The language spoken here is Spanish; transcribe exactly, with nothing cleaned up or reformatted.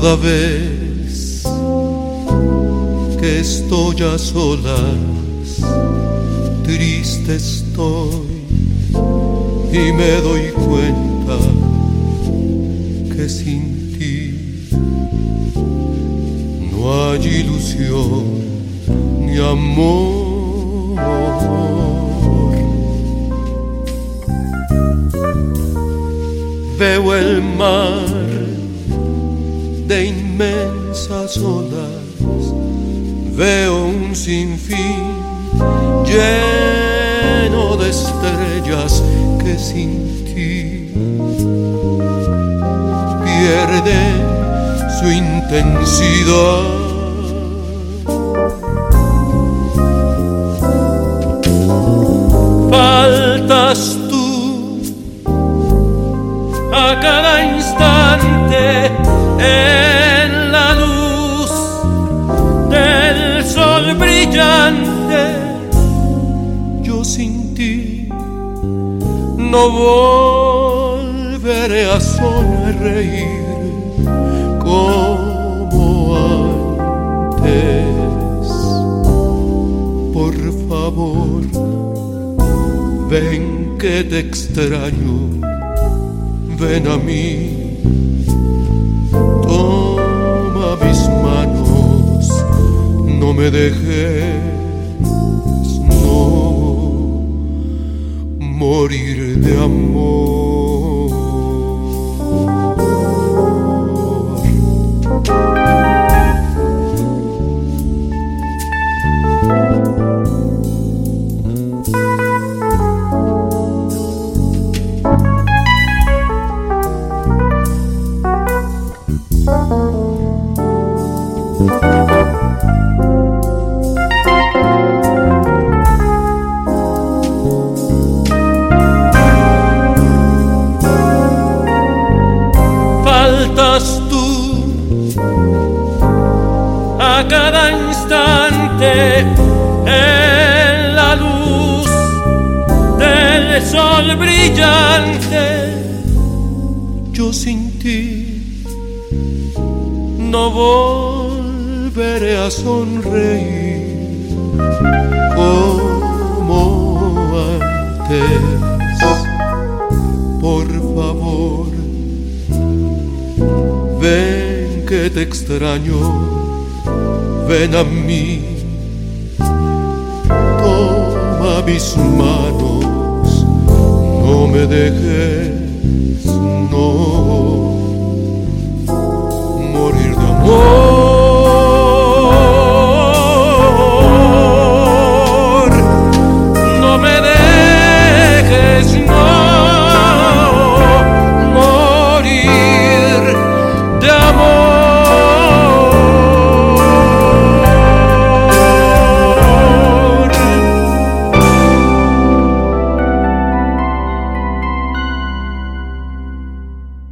Cada vez que estoy a solas, triste estoy y me doy cuenta que sin ti no hay ilusión ni amor. Veo el mar de inmensas olas, veo un sinfín lleno de estrellas que sin ti pierden su intensidad. Faltas tú a cada instante en la luz del sol brillante. Yo sin ti no volveré a sonreír como antes. Por favor, ven que te extraño, ven a mí. Toma mis manos, no me dejes, no morir de amor. Faltas tú a cada instante en la luz del sol brillante. Yo sin ti no volveré a sonreír como antes. Por favor, ven que te extraño, ven a mí. Toma mis manos, no me dejes, no